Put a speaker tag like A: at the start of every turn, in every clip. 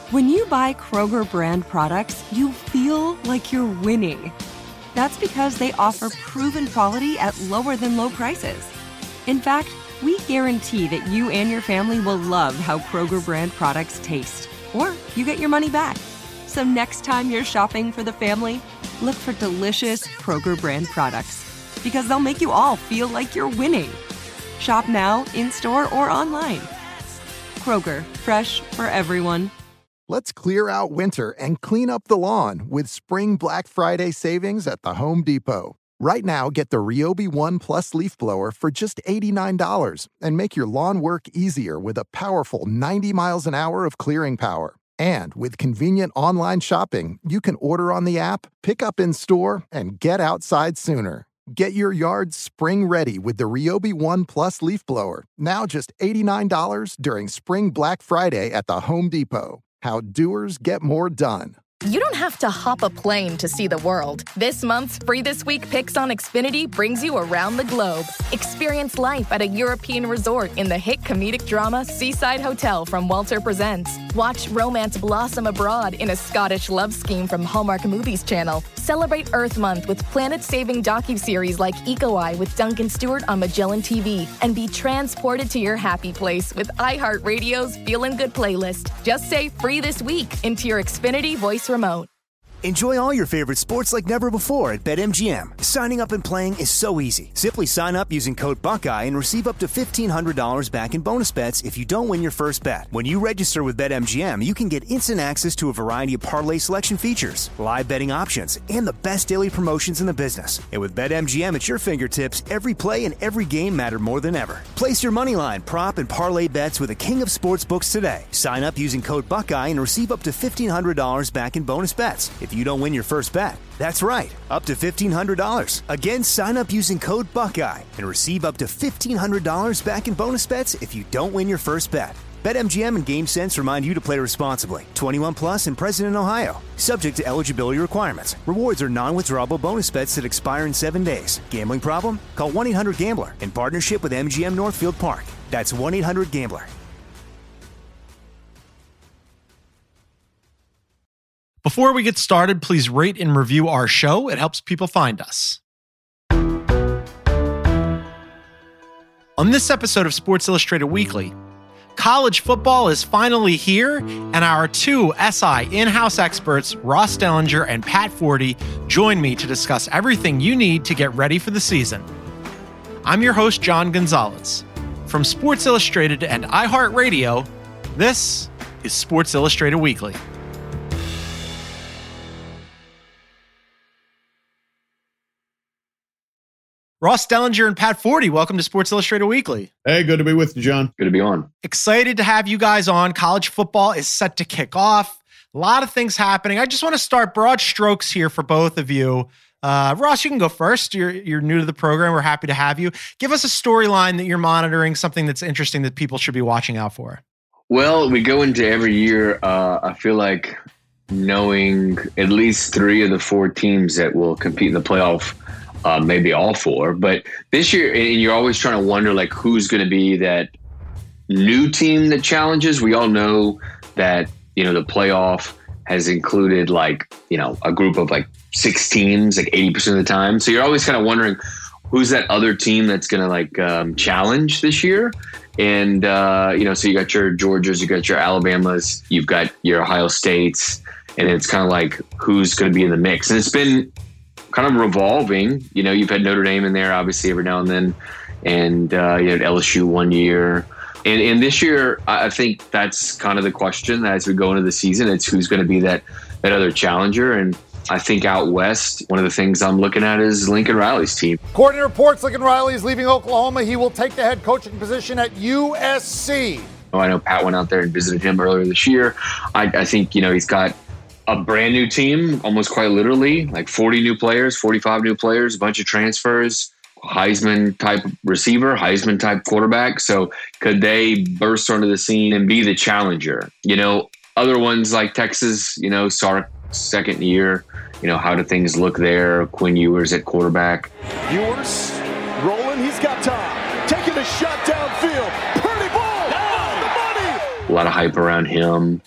A: When you buy Kroger brand products, you feel like you're winning. That's because they offer proven quality at lower than low prices. In fact, we guarantee that you and your family will love how Kroger brand products taste, or you get your money back. So next time you're shopping for the family, look for delicious Kroger brand products, because they'll make you all feel like you're winning. Shop now, in-store, or online. Kroger, fresh for everyone.
B: Let's clear out winter and clean up the lawn with Spring Black Friday savings at the Home Depot. Right now, get the Ryobi One Plus leaf blower for just $89 and make your lawn work easier with a powerful 90 miles an hour of clearing power. And with convenient online shopping, you can order on the app, pick up in store, and get outside sooner. Get your yard spring ready with the Ryobi One Plus leaf blower, now just $89 during Spring Black Friday at the Home Depot. How doers get more done.
C: You don't have to hop a plane to see the world. This month's Free This Week Picks on Xfinity brings you around the globe. Experience life at a European resort in the hit comedic drama Seaside Hotel from Walter Presents. Watch romance blossom abroad in a Scottish love scheme from Hallmark Movies Channel. Celebrate Earth Month with planet-saving docuseries like Eco Eye with Duncan Stewart on Magellan TV. And be transported to your happy place with iHeartRadio's Feelin' Good playlist. Just say Free This Week into your Xfinity voice remote.
D: Enjoy all your favorite sports like never before at BetMGM. Signing up and playing is so easy. Simply sign up using code Buckeye and receive up to $1,500 back in bonus bets if you don't win your first bet. When you register with BetMGM, you can get instant access to a variety of parlay selection features, live betting options, and the best daily promotions in the business. And with BetMGM at your fingertips, every play and every game matter more than ever. Place your moneyline, prop, and parlay bets with the king of sportsbooks today. Sign up using code Buckeye and receive up to $1,500 back in bonus bets if you don't win your first bet. That's right, up to $1,500. Again, sign up using code Buckeye and receive up to $1,500 back in bonus bets if you don't win your first bet. BetMGM and GameSense remind you to play responsibly. 21 plus and present in Ohio. Subject to eligibility requirements. Rewards are non-withdrawable bonus bets that expire in 7 days. Gambling problem? Call 1-800-GAMBLER in partnership with MGM Northfield Park. That's 1-800-GAMBLER.
E: Before we get started, please rate and review our show. It helps people find us. On this episode of Sports Illustrated Weekly, college football is finally here, and our two SI in-house experts, Ross Dellinger and Pat Forty, join me to discuss everything you need to get ready for the season. I'm your host, John Gonzalez. From Sports Illustrated and iHeartRadio, this is Sports Illustrated Weekly. Ross Dellinger and Pat Forty, welcome to Sports Illustrated Weekly.
F: Hey, good to be with you, John.
G: Good to be on.
E: Excited to have you guys on. College football is set to kick off. A lot of things happening. I just want to start broad strokes here for both of you. Ross, you can go first. You're new to the program. We're happy to have you. Give us a storyline that you're monitoring, something that's interesting that people should be watching out for.
G: Well, we go into every year, I feel like knowing at least 3 of the 4 teams that will compete in the playoff. Maybe all 4, but this year, and you're always trying to wonder like who's going to be that new team that challenges. We all know that, the playoff has included like, a group of like 6 teams, like 80% of the time. So you're always kind of wondering who's that other team that's going to like challenge this year. And, so you got your Georgias, you got your Alabamas, you've got your Ohio States, and it's kind of like who's going to be in the mix. And it's been kind of revolving. You've had Notre Dame in there, obviously, every now and then. And you had LSU one year. And this year, I think that's kind of the question as we go into the season. It's who's going to be that other challenger. And I think out west, one of the things I'm looking at is Lincoln Riley's team.
H: According to reports, Lincoln Riley is leaving Oklahoma. He will take the head coaching position at USC.
G: I know Pat went out there and visited him earlier this year. I think, he's got a brand new team, almost quite literally, like 40 new players, 45 new players, a bunch of transfers, Heisman type receiver, Heisman type quarterback. So could they burst onto the scene and be the challenger? Other ones like Texas, Sark second year, how do things look there? Quinn Ewers at quarterback.
H: Ewers rolling, he's got time. Taking a shot downfield. Pretty ball. Down the money.
G: A lot of hype around him.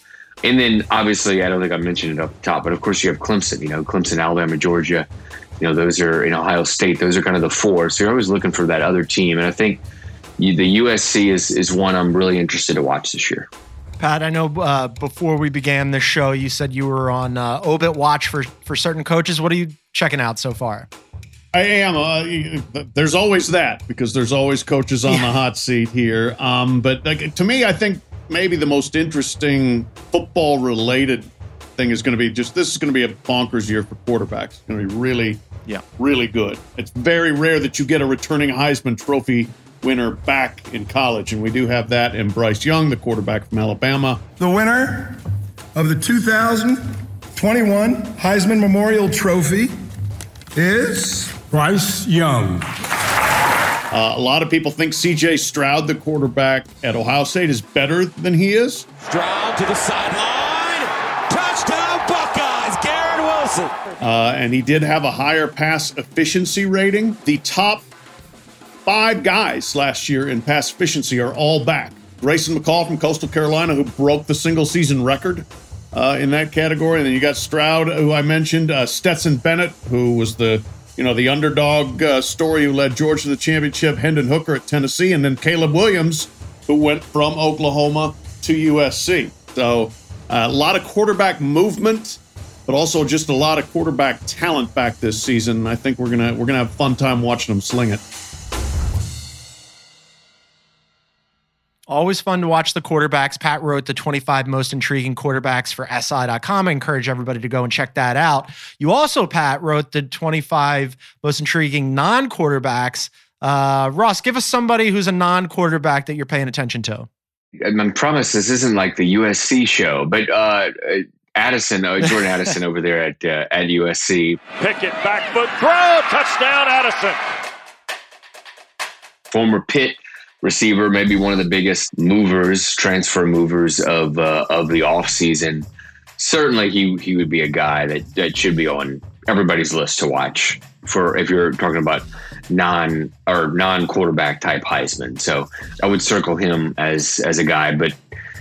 G: And then obviously, I don't think I mentioned it up top, but of course you have Clemson, Clemson, Alabama, Georgia, those are in Ohio State. Those are kind of the four. So you're always looking for that other team. And I think the USC is one I'm really interested to watch this year.
E: Pat, I know before we began this show, you said you were on Obit Watch for certain coaches. What are you checking out so far?
F: I am. There's always that, because there's always coaches on the hot seat here. But to me, I think maybe the most interesting football-related thing is going to be this is going to be a bonkers year for quarterbacks. It's going to be really, really good. It's very rare that you get a returning Heisman Trophy winner back in college, and we do have that in Bryce Young, the quarterback from Alabama.
I: The winner of the 2021 Heisman Memorial Trophy is Bryce Young.
F: A lot of people think C.J. Stroud, the quarterback at Ohio State, is better than he is.
J: Stroud to the sideline. Touchdown Buckeyes, Garrett Wilson.
F: And he did have a higher pass efficiency rating. The top 5 guys last year in pass efficiency are all back. Grayson McCall from Coastal Carolina, who broke the single-season record in that category. And then you got Stroud, who I mentioned, Stetson Bennett, who was the underdog story who led Georgia to the championship, Hendon Hooker at Tennessee, and then Caleb Williams, who went from Oklahoma to USC. So a lot of quarterback movement, but also just a lot of quarterback talent back this season. I think we're gonna have a fun time watching them sling it.
E: Always fun to watch the quarterbacks. Pat wrote the 25 most intriguing quarterbacks for SI.com. I encourage everybody to go and check that out. You also, Pat, wrote the 25 most intriguing non-quarterbacks. Ross, give us somebody who's a non-quarterback that you're paying attention to.
G: I promise this isn't like the USC show, but Jordan Addison over there at USC.
K: Pickett, back foot throw, touchdown Addison.
G: Former Pitt receiver, maybe one of the biggest transfer movers of the offseason. Certainly he would be a guy that should be on everybody's list to watch for if you're talking about non-quarterback type Heisman. So I would circle him as a guy. But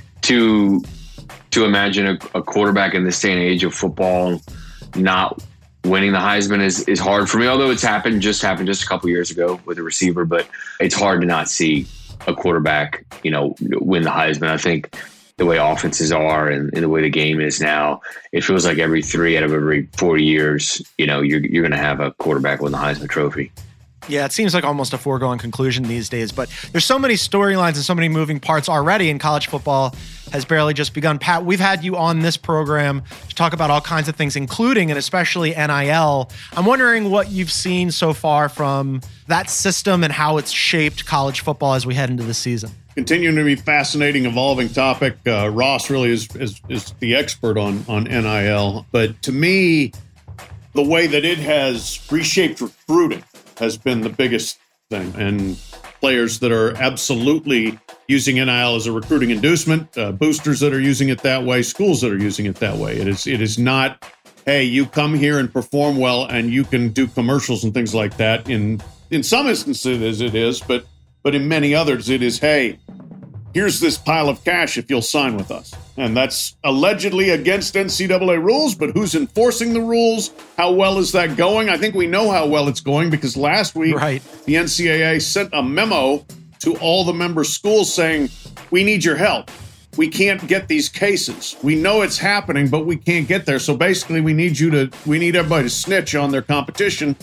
G: to imagine a quarterback in this day and age of football not winning the Heisman is hard for me, although it's happened just a couple years ago with a receiver, but it's hard to not see a quarterback, win the Heisman. I think the way offenses are and the way the game is now, it feels like every 3 out of every 4 years, you're going to have a quarterback win the Heisman Trophy.
E: Yeah, it seems like almost a foregone conclusion these days, but there's so many storylines and so many moving parts already, and college football has barely just begun. Pat, we've had you on this program to talk about all kinds of things, including and especially NIL. I'm wondering what you've seen so far from that system and how it's shaped college football as we head into the season.
F: Continuing to be fascinating, evolving topic. Ross really is the expert on NIL, but to me, the way that it has reshaped recruiting has been the biggest thing, and players that are absolutely using NIL as a recruiting inducement, boosters that are using it that way, schools that are using it that way. It is not, hey, you come here and perform well and you can do commercials and things like that. In some instances it is, but in many others it is, hey, here's this pile of cash if you'll sign with us. And that's allegedly against NCAA rules, but who's enforcing the rules? How well is that going? I think we know how well it's going because last week the NCAA sent a memo to all the member schools saying, we need your help. We can't get these cases. We know it's happening, but we can't get there. So basically we need everybody to snitch on their competition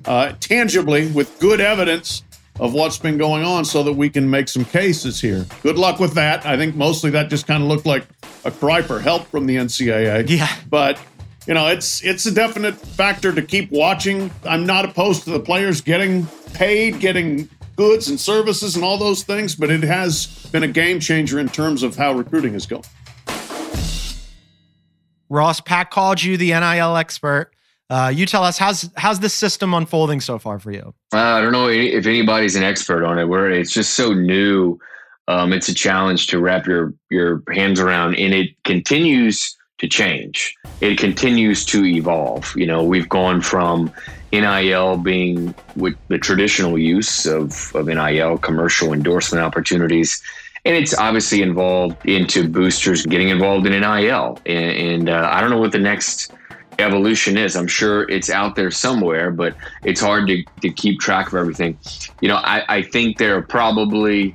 F: tangibly with good evidence of what's been going on so that we can make some cases here. Good luck with that. I think mostly that just kind of looked like a cry for help from the NCAA.
E: Yeah.
F: But, it's a definite factor to keep watching. I'm not opposed to the players getting paid, getting goods and services and all those things, but it has been a game changer in terms of how recruiting is going.
E: Ross, Pat called you the NIL expert. You tell us, how's this system unfolding so far for you?
G: I don't know if anybody's an expert on it. It's just so new. It's a challenge to wrap your hands around, and it continues to change. It continues to evolve. We've gone from NIL being with the traditional use of NIL, commercial endorsement opportunities, And it's obviously involved into boosters getting involved in NIL. And I don't know what the next evolution is. I'm sure it's out there somewhere, but it's hard to keep track of everything. I think there are probably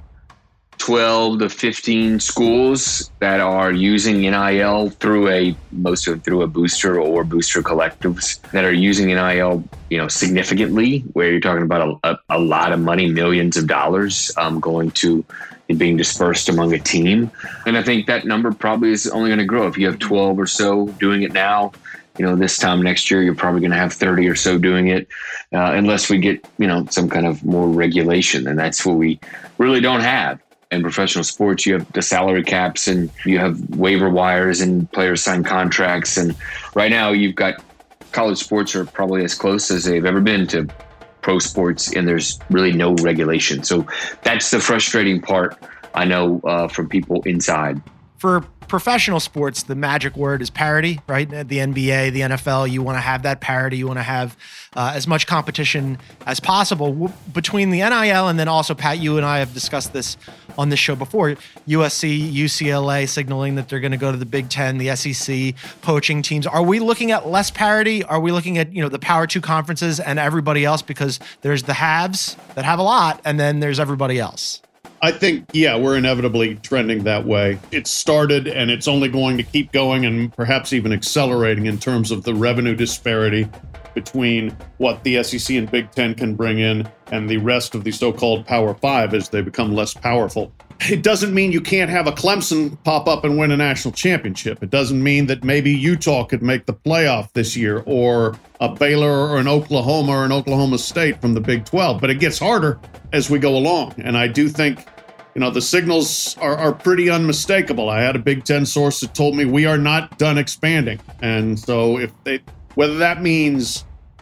G: 12 to 15 schools that are using NIL most of it through a booster or booster collectives that are using NIL, significantly, where you're talking about a lot of money, millions of dollars going to being dispersed among a team. And I think that number probably is only going to grow. If you have 12 or so doing it now, this time next year, you're probably going to have 30 or so doing it, unless we get, some kind of more regulation. And that's what we really don't have. In professional sports, you have the salary caps and you have waiver wires and players sign contracts. And right now you've got college sports are probably as close as they've ever been to pro sports, and there's really no regulation. So that's the frustrating part, I know, from people inside.
E: For professional sports, the magic word is parity, right? The NBA, the NFL, you want to have that parity. You want to have as much competition as possible between the NIL and then also, Pat, you and I have discussed this on this show before, USC, UCLA signaling that they're going to go to the Big Ten, the SEC, poaching teams. Are we looking at less parity? Are we looking at, the Power 2 conferences and everybody else? Because there's the haves that have a lot, and then there's everybody else.
F: I think, we're inevitably trending that way. It started, and it's only going to keep going and perhaps even accelerating in terms of the revenue disparity between what the SEC and Big Ten can bring in and the rest of the so-called Power 5 as they become less powerful. It doesn't mean you can't have a Clemson pop up and win a national championship. It doesn't mean that maybe Utah could make the playoff this year, or a Baylor or an Oklahoma or an Oklahoma State from the Big 12. But it gets harder as we go along. And I do think, the signals are pretty unmistakable. I had a Big Ten source that told me we are not done expanding. And so whether that means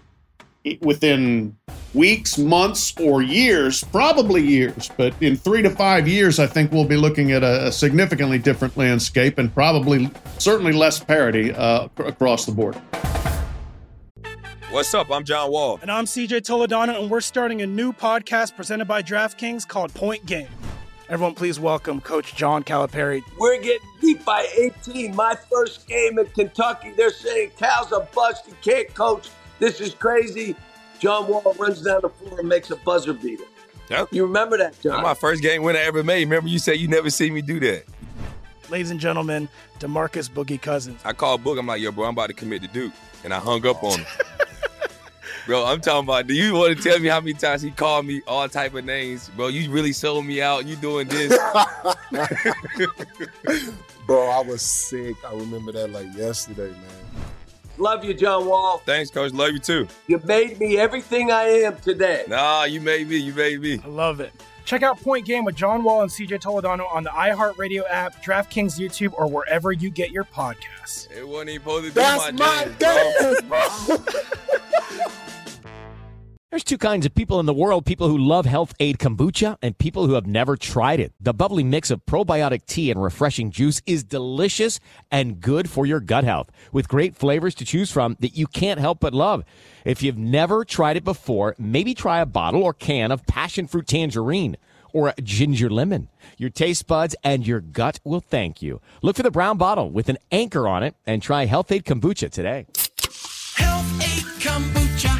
F: within weeks, months, or years, probably years, but in 3 to 5 years, I think we'll be looking at a significantly different landscape and certainly less parity across the board.
L: What's up? I'm John Wall.
M: And I'm CJ Toledano, and we're starting a new podcast presented by DraftKings called Point Game. Everyone, please welcome Coach John Calipari.
N: We're getting beat by 18. My first game in Kentucky, they're saying Cal's a bust. He can't coach. This is crazy. John Wall runs down the floor and makes a buzzer beater.
L: Yep.
N: You remember that, John?
L: That's my first game win I ever made. Remember you said you never seen me do that.
M: Ladies and gentlemen, DeMarcus Boogie Cousins.
L: I called Boog. I'm like, yo, bro, I'm about to commit to Duke. And I hung up on him. Bro, I'm talking about, do you want to tell me how many times he called me all type of names? Bro, you really sold me out. You doing this.
O: Bro, I was sick. I remember that like yesterday, man.
N: Love you, John Wall.
L: Thanks, Coach. Love you, too.
N: You made me everything I am today.
L: Nah, you made me.
M: I love it. Check out Point Game with John Wall and CJ Toledano on the iHeartRadio app, DraftKings YouTube, or wherever you get your podcasts.
L: It wasn't even supposed to be my
O: game, bro.
P: There's two kinds of people in the world, people who love Health Aid Kombucha and people who have never tried it. The bubbly mix of probiotic tea and refreshing juice is delicious and good for your gut health, with great flavors to choose from that you can't help but love. If you've never tried it before, maybe try a bottle or can of passion fruit tangerine or a ginger lemon. Your taste buds and your gut will thank you. Look for the brown bottle with an anchor on it and try Health Aid Kombucha today.
J: Health Aid Kombucha.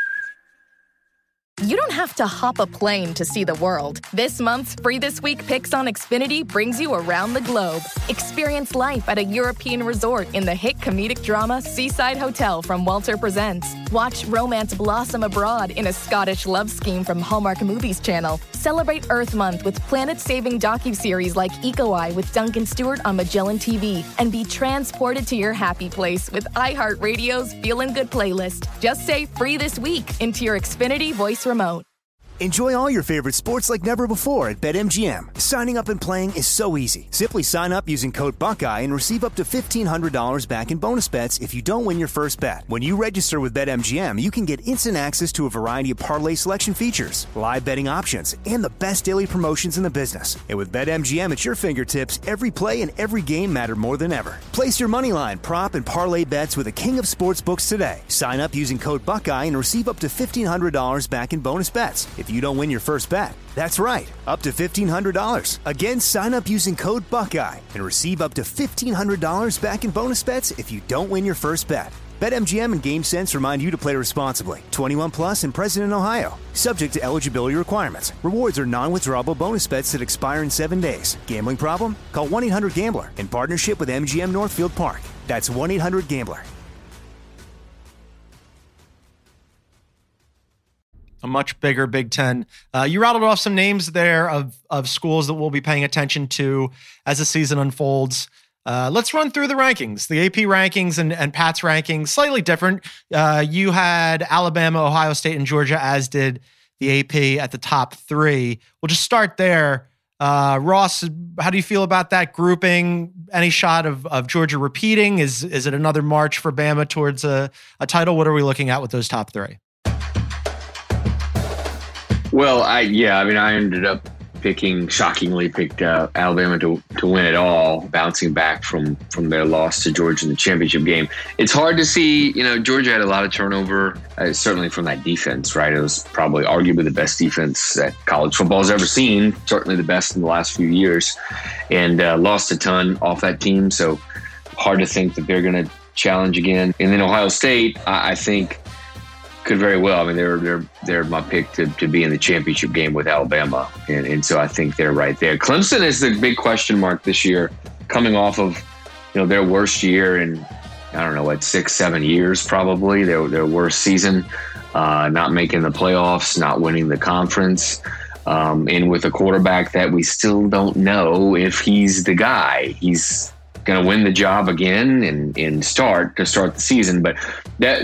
C: You don't have to hop a plane to see the world. This month's Free This Week Picks on Xfinity brings you around the globe. Experience life at a European resort in the hit comedic drama Seaside Hotel from Walter Presents. Watch romance blossom abroad in a Scottish love scheme from Hallmark Movies Channel. Celebrate Earth Month with planet-saving docuseries like Eco Eye with Duncan Stewart on Magellan TV. And be transported to your happy place with iHeartRadio's Feelin' Good playlist. Just say Free This Week into your Xfinity voice remote.
D: Enjoy all your favorite sports like never before at BetMGM. Signing up and playing is so easy. Simply sign up using code Buckeye and receive up to $1,500 back in bonus bets if you don't win your first bet. When you register with BetMGM, you can get instant access to a variety of parlay selection features, live betting options, and the best daily promotions in the business. And with BetMGM at your fingertips, every play and every game matter more than ever. Place your moneyline, prop, and parlay bets with the king of sportsbooks today. Sign up using code Buckeye and receive up to $1,500 back in bonus bets. If if you don't win your first bet. That's right, up to $1,500. Again, sign up using code Buckeye and receive up to $1,500 back in bonus bets if you don't win your first bet. BetMGM and GameSense remind you to play responsibly. 21 plus and present in Ohio. Subject to eligibility requirements. Rewards are non-withdrawable bonus bets that expire in 7 days. Gambling problem? Call 1-800-GAMBLER in partnership with MGM Northfield Park. That's 1-800-GAMBLER.
E: A much bigger Big Ten. You rattled off some names there of schools that we'll be paying attention to as the season unfolds. Let's run through the rankings. The AP rankings and Pat's rankings, slightly different. You had Alabama, Ohio State, and Georgia, as did the AP at the top three. We'll just start there. Ross, how do you feel about that grouping? Any shot of Georgia repeating? Is it another march for Bama towards a title? What are we looking at with those top three?
G: Well, I ended up shockingly picked Alabama to win it all, bouncing back from their loss to Georgia in the championship game. It's hard to see, Georgia had a lot of turnover, certainly from that defense, right? It was probably arguably the best defense that college football's ever seen, certainly the best in the last few years, and lost a ton off that team. So hard to think that they're going to challenge again. And then Ohio State, I think, could very well. I mean, they're my pick to be in the championship game with Alabama, and so I think they're right there. Clemson is the big question mark this year, coming off of their worst year in 6-7 years probably. Their worst season, not making the playoffs, not winning the conference, and with a quarterback that we still don't know if he's the guy. He's going to win the job again and start the season, but they're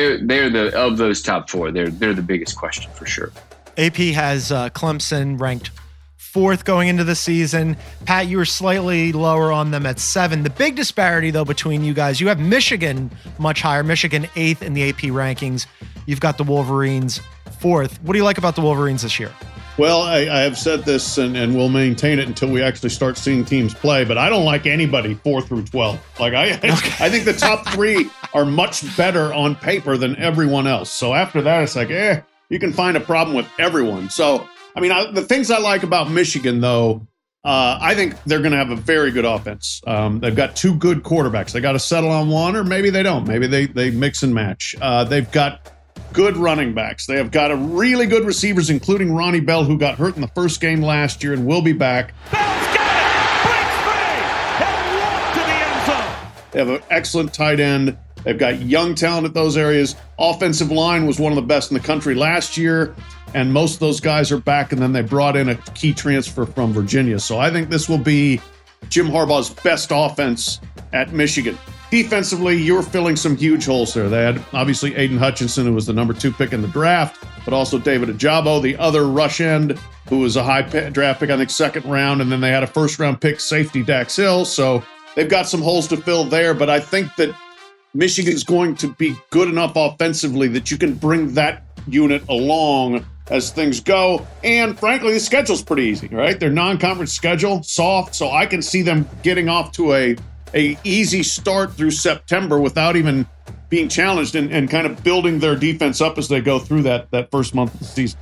G: of those top four. They're the biggest question for sure.
E: AP has Clemson ranked 4th going into the season. Pat, you were slightly lower on them at 7. The big disparity though between you guys, you have Michigan much higher. Michigan 8th in the AP rankings. You've got the Wolverines 4th. What do you like about the Wolverines this year?
F: Well, I have said this and we'll maintain it until we actually start seeing teams play, but I don't like anybody 4 through 12. Like I think the top 3 are much better on paper than everyone else. So after that, it's like, you can find a problem with everyone. So, I mean, the things I like about Michigan, though, I think they're going to have a very good offense. They've got 2 good quarterbacks. They got to settle on one, or maybe they don't. Maybe they mix and match. They've got good running backs. They have got a really good receivers, including Ronnie Bell, who got hurt in the first game last year and will be back.
J: Bell's got it! Breaks free! He'll walk to the end zone!
F: They have an excellent tight end. They've got young talent at those areas. Offensive line was one of the best in the country last year, and most of those guys are back, and then they brought in a key transfer from Virginia. So I think this will be Jim Harbaugh's best offense at Michigan. Defensively, you're filling some huge holes there. They had, obviously, Aiden Hutchinson, who was the number 2 pick in the draft, but also David Ajabo, the other rush end, who was a high draft pick, I think, 2nd round, and then they had a first-round pick, safety Dax Hill. So they've got some holes to fill there, but I think that Michigan's going to be good enough offensively that you can bring that unit along as things go. And frankly, the schedule's pretty easy, right? Their non-conference schedule, soft, so I can see them getting off to a easy start through September without even being challenged and kind of building their defense up as they go through that first month of the season.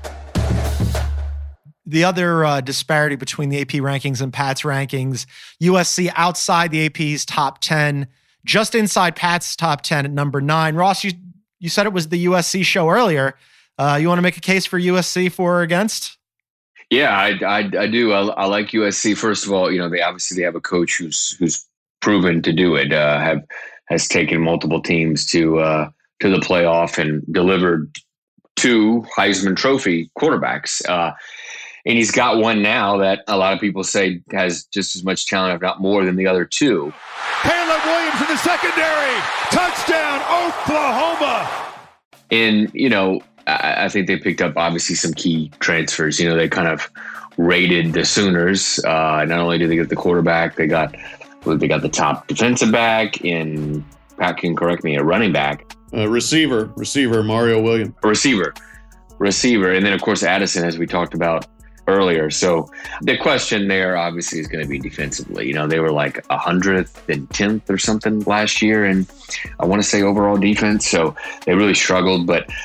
E: The other disparity between the AP rankings and Pat's rankings, USC outside the AP's top 10, just inside Pat's top 10 at number 9. Ross, you said it was the USC show earlier. You want to make a case for USC for or against?
G: Yeah, I do. I like USC. First of all, they obviously have a coach who's proven to do it, has taken multiple teams to the playoff and delivered 2 Heisman Trophy quarterbacks. And he's got one now that a lot of people say has just as much talent, if not more, than the other 2.
J: Caleb Williams in the secondary. Touchdown, Oklahoma.
G: And, I think they picked up, obviously, some key transfers. They kind of raided the Sooners. Not only did they get the quarterback, they got the top defensive back, and Pat can correct me, a running back.
F: Receiver, Mario Williams.
G: Receiver. And then, of course, Addison, as we talked about earlier. So the question there, obviously, is going to be defensively. They were like 100th and 10th or something last year, and I want to say overall defense. So they really struggled. But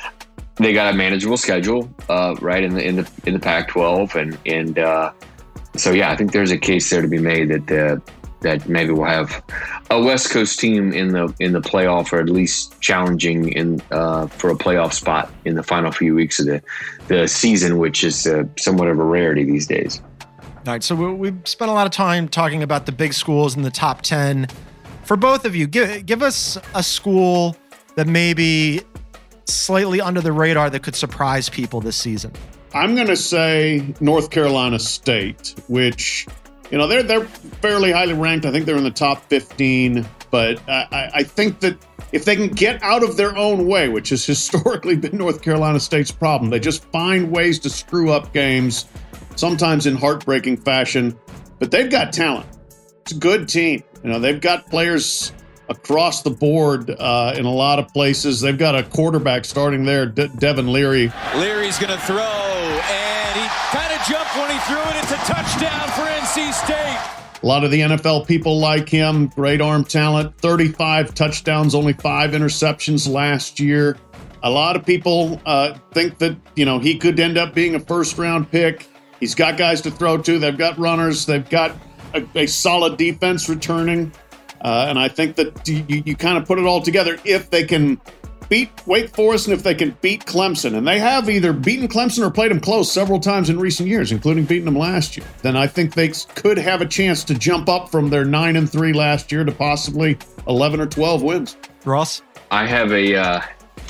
G: they got a manageable schedule, right in the Pac-12, and so yeah, I think there's a case there to be made that maybe we'll have a West Coast team in the playoff, or at least challenging for a playoff spot in the final few weeks of the season, which is somewhat of a rarity these days.
E: All right, so we've spent a lot of time talking about the big schools in the top 10. For both of you, give us a school that maybe slightly under the radar that could surprise people this season.
F: I'm going to say North Carolina State, which, they're fairly highly ranked. I think they're in the top 15. But I think that if they can get out of their own way, which has historically been North Carolina State's problem, they just find ways to screw up games, sometimes in heartbreaking fashion. But they've got talent. It's a good team. They've got players across the board in a lot of places. They've got a quarterback starting there, Devin Leary.
J: Leary's going to throw, and he kind of jumped when he threw it. It's a touchdown for NC State.
F: A lot of the NFL people like him. Great arm talent. 35 touchdowns, only 5 interceptions last year. A lot of people think that, he could end up being a first-round pick. He's got guys to throw to. They've got runners. They've got a solid defense returning. And I think that you kind of put it all together. If they can beat Wake Forest and if they can beat Clemson, and they have either beaten Clemson or played them close several times in recent years, including beating them last year, then I think they could have a chance to jump up from their 9-3 last year to possibly 11 or 12 wins.
E: Ross?
G: I have a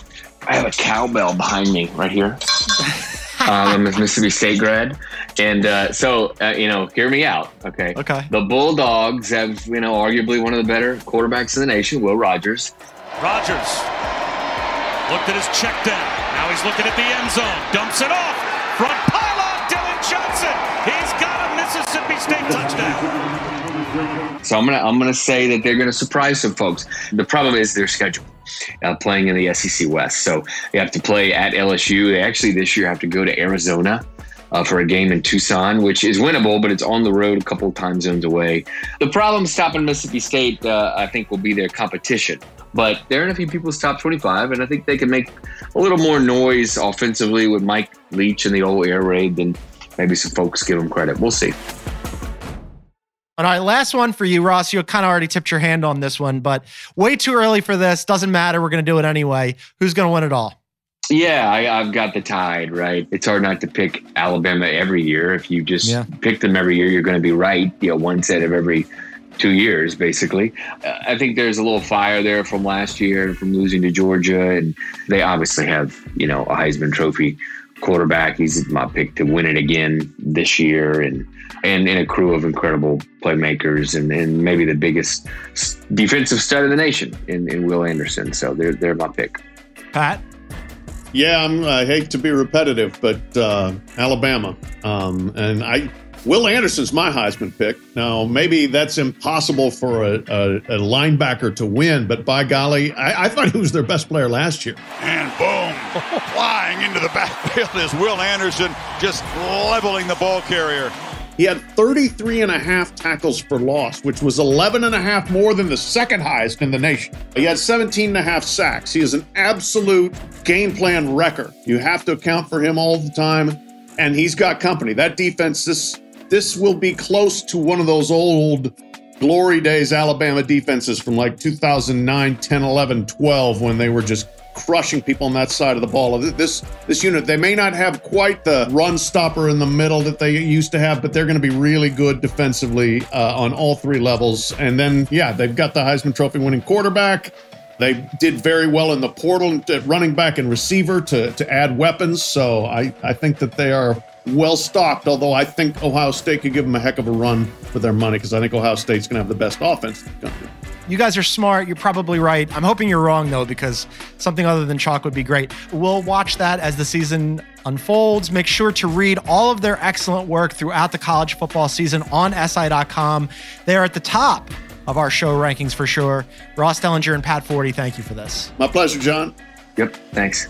G: cowbell behind me right here. I'm a Mississippi State grad. And so, hear me out, okay?
E: Okay.
G: The Bulldogs have, arguably one of the better quarterbacks in the nation, Will Rogers.
K: Rogers looked at his check down. Now he's looking at the end zone. Dumps it off. Front pylon, Dylan Johnson. He's got a Mississippi State touchdown.
G: So I'm gonna say that they're gonna surprise some folks. The problem is their schedule. Playing in the SEC West. So they have to play at LSU. They actually this year have to go to Arizona for a game in Tucson, which is winnable, but it's on the road a couple of time zones away. The problem stopping Mississippi State, I think, will be their competition. But they're in a few people's top 25, and I think they can make a little more noise offensively with Mike Leach and the old air raid than maybe some folks give them credit. We'll see.
E: All right, last one for you, Ross. You kind of already tipped your hand on this one, but way too early for this. Doesn't matter. We're going to do it anyway. Who's going to win it all?
G: Yeah, I've got the Tide, right? It's hard not to pick Alabama every year. If you just pick them every year, you're going to be right. One set of every 2 years, basically. I think there's a little fire there from last year from losing to Georgia, and they obviously have, a Heisman Trophy quarterback. He's my pick to win it again this year, and a crew of incredible playmakers, and maybe the biggest defensive stud in the nation in Will Anderson. So they're my pick.
E: Pat?
F: Yeah, I hate to be repetitive, but Alabama. Will Anderson's my Heisman pick. Now, maybe that's impossible for a linebacker to win, but by golly, I thought he was their best player last year.
Q: And boom, flying into the backfield is Will Anderson, just leveling the ball carrier.
F: He had 33.5 tackles for loss, which was 11.5 more than the second highest in the nation. He had 17.5 sacks. He is an absolute game plan wrecker. You have to account for him all the time, and he's got company. That defense, this will be close to one of those old glory days Alabama defenses from like 2009, 10, 11, 12, when they were just crushing people on that side of the ball. This unit, they may not have quite the run stopper in the middle that they used to have, but they're going to be really good defensively on all three levels. And then, they've got the Heisman Trophy winning quarterback. They did very well in the portal at running back and receiver to add weapons. So I think that they are well stocked, although I think Ohio State could give them a heck of a run for their money, because I think Ohio State's going to have the best offense in the country.
E: You guys are smart. You're probably right. I'm hoping you're wrong, though, because something other than chalk would be great. We'll watch that as the season unfolds. Make sure to read all of their excellent work throughout the college football season on SI.com. They're at the top of our show rankings for sure. Ross Dellinger and Pat Forty, thank you for this.
F: My pleasure, John.
G: Yep, thanks.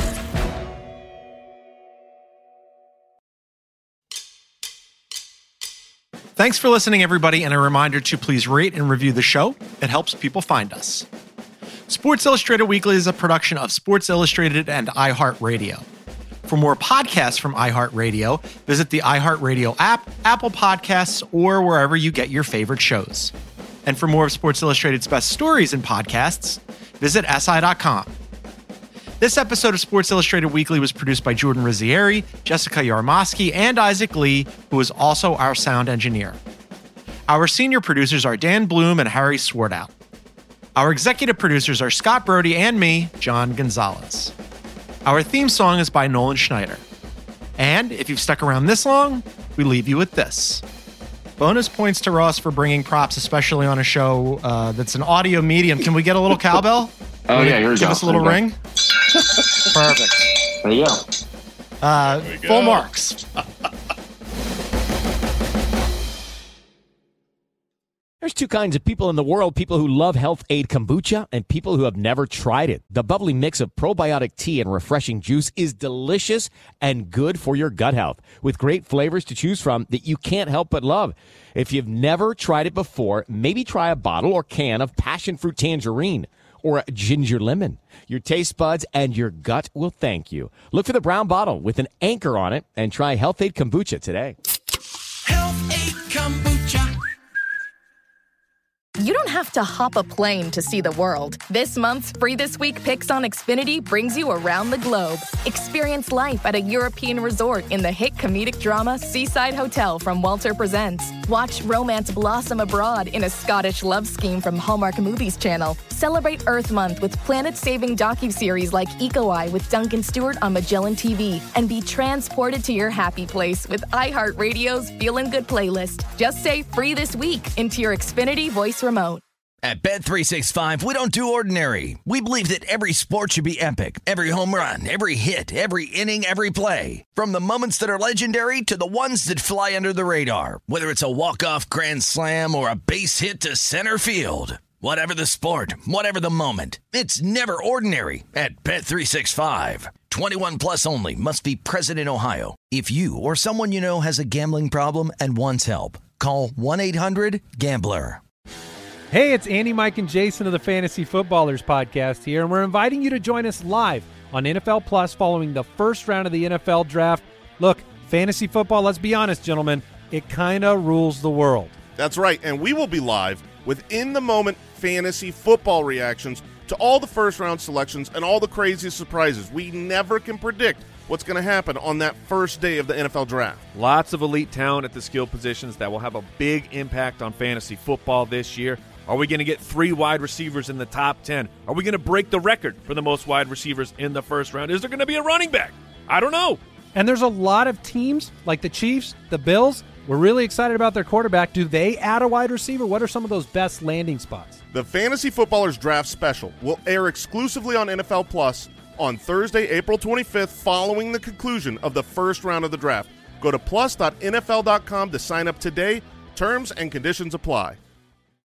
E: Thanks for listening, everybody, and a reminder to please rate and review the show. It helps people find us. Sports Illustrated Weekly is a production of Sports Illustrated and iHeartRadio. For more podcasts from iHeartRadio, visit the iHeartRadio app, Apple Podcasts, or wherever you get your favorite shows. And for more of Sports Illustrated's best stories and podcasts, visit SI.com. This episode of Sports Illustrated Weekly was produced by Jordan Rizzieri, Jessica Yarmosky, and Isaac Lee, who is also our sound engineer. Our senior producers are Dan Bloom and Harry Swartout. Our executive producers are Scott Brody and me, John Gonzalez. Our theme song is by Nolan Schneider. And if you've stuck around this long, we leave you with this. Bonus points to Ross for bringing props, especially on a show that's an audio medium. Can we get a little cowbell?
G: Oh, yeah, here's
E: Give us a little ring. Perfect.
G: There you go.
E: Full marks.
P: There's two kinds of people in the world, people who love Health Aid Kombucha and people who have never tried it. The bubbly mix of probiotic tea and refreshing juice is delicious and good for your gut health, with great flavors to choose from that you can't help but love. If you've never tried it before, maybe try a bottle or can of passion fruit tangerine or a ginger lemon. Your taste buds and your gut will thank you. Look for the brown bottle with an anchor on it and try Health Aid Kombucha today.
R: Health Aid Kombucha.
C: You don't have to hop a plane to see the world. This month's Free This Week Picks on Xfinity brings you around the globe. Experience life at a European resort in the hit comedic drama Seaside Hotel from Walter Presents. Watch romance blossom abroad in a Scottish love scheme from Hallmark Movies Channel. Celebrate Earth Month with planet-saving docuseries like Eco-Eye with Duncan Stewart on Magellan TV. And be transported to your happy place with iHeartRadio's Feelin' Good playlist. Just say Free This Week into your Xfinity voice remote.
R: At Bet365, we don't do ordinary. We believe that every sport should be epic. Every home run, every hit, every inning, every play. From the moments that are legendary to the ones that fly under the radar. Whether it's a walk-off grand slam or a base hit to center field. Whatever the sport, whatever the moment, it's never ordinary at Bet365. 21 plus only. Must be present in Ohio. If you or someone you know has a gambling problem and wants help, call 1-800-GAMBLER.
S: Hey, it's Andy, Mike, and Jason of the Fantasy Footballers podcast here, and we're inviting you to join us live on NFL Plus following the first round of the NFL Draft. Look, fantasy football, let's be honest, gentlemen, it kind of rules the world.
T: That's right, and we will be live with in-the-moment fantasy football reactions to all the first-round selections and all the crazy surprises. We never can predict what's going to happen on that first day of the NFL Draft.
U: Lots of elite talent at the skill positions that will have a big impact on fantasy football this year. Are we going to get 3 wide receivers in the top 10? Are we going to break the record for the most wide receivers in the first round? Is there going to be a running back? I don't know.
S: And there's a lot of teams like the Chiefs, the Bills. We're really excited about their quarterback. Do they add a wide receiver? What are some of those best landing spots?
T: The Fantasy Footballers Draft Special will air exclusively on NFL Plus on Thursday, April 25th, following the conclusion of the first round of the draft. Go to plus.nfl.com to sign up today. Terms and conditions apply.